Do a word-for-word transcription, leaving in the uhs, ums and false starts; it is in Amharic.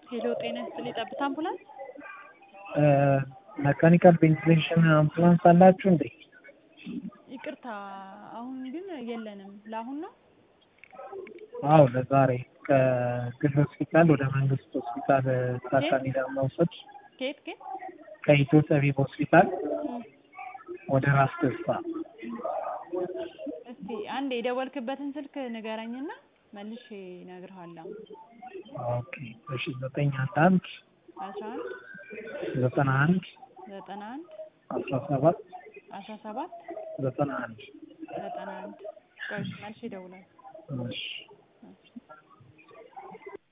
ሄሎ ጤና ይስጥልኝ ጠብታ አምቡላንስ መካኒካል ቬንቲሌሽን አምቡላንስ አላችሁ እንዴ? ይቅርታ አሁን ግን የለንም። ለአሁን ነው? አዎ ለዛሬ ከግል ሆስፒታል ወደ መንግስት ሆስፒታል ታካሚ ለመውሰድ ከየት ከየት? ከኢትዮ ጠቢብ ሆስፒታል ወደ ራስ ደስታ። እስቲ አንዴ የደወልክበትን ስልክ ንገረኝና መልሼ እነግርሃለሁ። ኦኬ እሺ ዘጠኝ አንድ አንድ አስራ አንድ ዘጠና አንድ ዘጠና አንድ አስራ ሰባት አስራ ሰባት ዘጠና አንድ ዘጠና አንድ ቆይ መልሼ እደውላለሁ። እሺ